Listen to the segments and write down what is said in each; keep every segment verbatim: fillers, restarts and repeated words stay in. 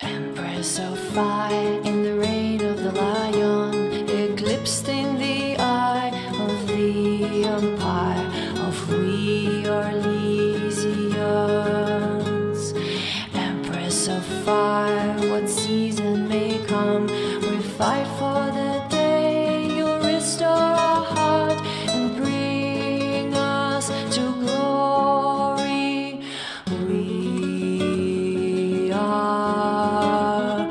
Empress of fire in the reign of the lion, eclipsed in the eye of the empire of we Orlesians. Empress of fire, what season may come, we fight for the day you'll restore our heart and bring us to glory. We are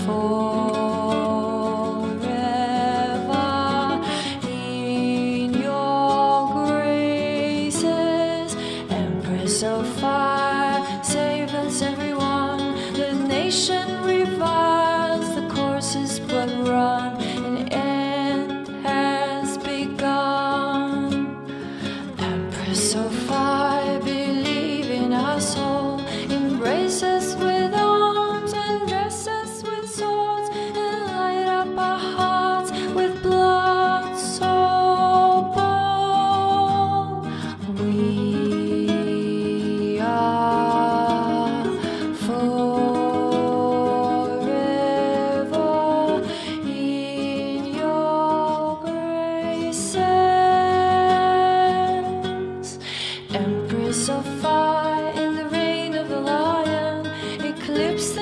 forever in your graces. Empress of fire, save us everyone. The nation reviles, the course is but run, an end has begun. Empress of fire, believe in our soul, embrace us with arms and dress us with swords, and light up our hearts with blood so bold. We are forever in your graces. Empress of fire in the reign of the lion, eclipsed